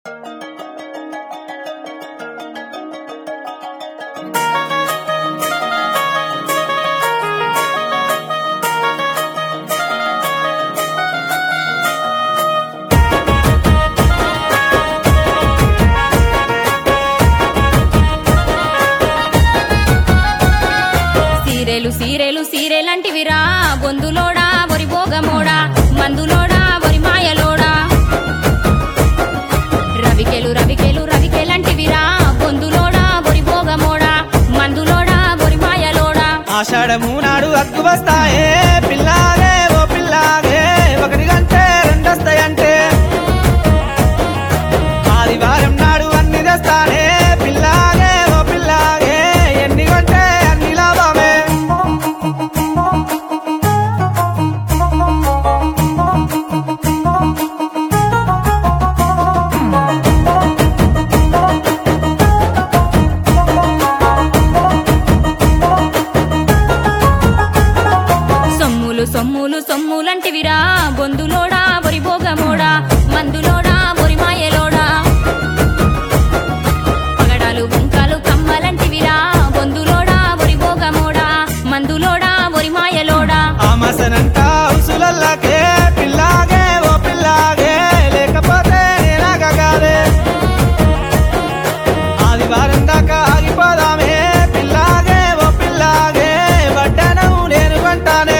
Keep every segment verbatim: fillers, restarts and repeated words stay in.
సీరెలు సీరెలు సీరెలంటివిరా బొందులోడా ఒరి భోగమోడా మందులోడా ఒరి మాయలోడా రవికెలు రవికెలు రవికెలంటివిరా బొందులోడా ఒరి భోగమోడా మందులోడా ఒరి మాయలోడా ఆషాఢము నాడు అగ్గు వస్తాయే పిల్లాగే ఓ పిల్లాగే ఒకటి గంటే రెండొస్తాయంటే ఆదివారం నాడు అన్ని తెస్తానే పిల్లాగే ఓ పిల్లాగే ఎన్ని గంటే అన్ని లాభమే సొమ్ములు సొమ్ములు సొమ్ములంటివిరా బొందులోడా ఒరి భోగమోడా మందులోడా ఒరి మాయలోడా పగడాలు గుంకాలు కమ్మలంటివిరా బొందులోడా ఒరి భోగమోడా మందులోడా ఒరి మాయలోడా ఆమసనంట ఉసులల్లకే పిల్లాగే ఓ పిల్లాగే లేకపోతే నేనాగగాదే ఆదివారం దాకా ఆగిపోదామే పిల్లాగే ఓ పిల్లాగే వడ్డనం నేను కొంటానే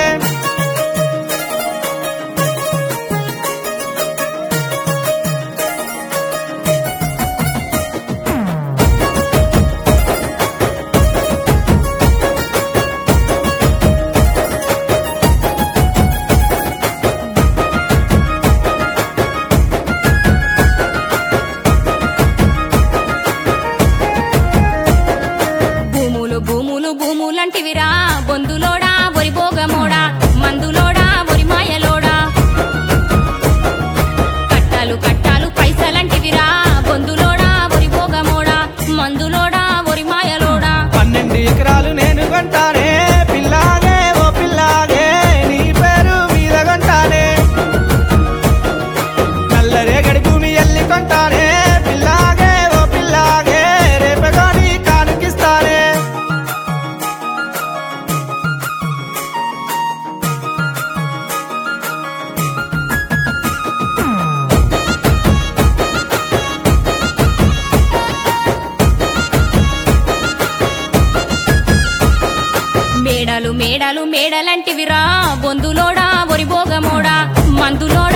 భూములు భూములు భూములంటివిరా బొందులోడా ఒరి భోగమోడా మందులోడా ఒరి మాయలోడా కట్టాలు కట్టాలు పైసలంటివిరా బొందులోడా ఒరి భోగమోడా మందులోడా ఒరి మాయలోడా పన్నెండు ఎకరాలు నేను కొంటానే పిల్లాగే ఓ పిల్లాగే నీ పేరు మీద కొంటానే నల్లరేగడి భూమి ఎల్లి కొంటానే పిల్లాగే ఓ పిల్లాగే రేపగాని కానుకిస్తానే మేడలు మేడలు మేడలంటివిరా బొందులోడా ఒరి భోగమోడా మందులోడా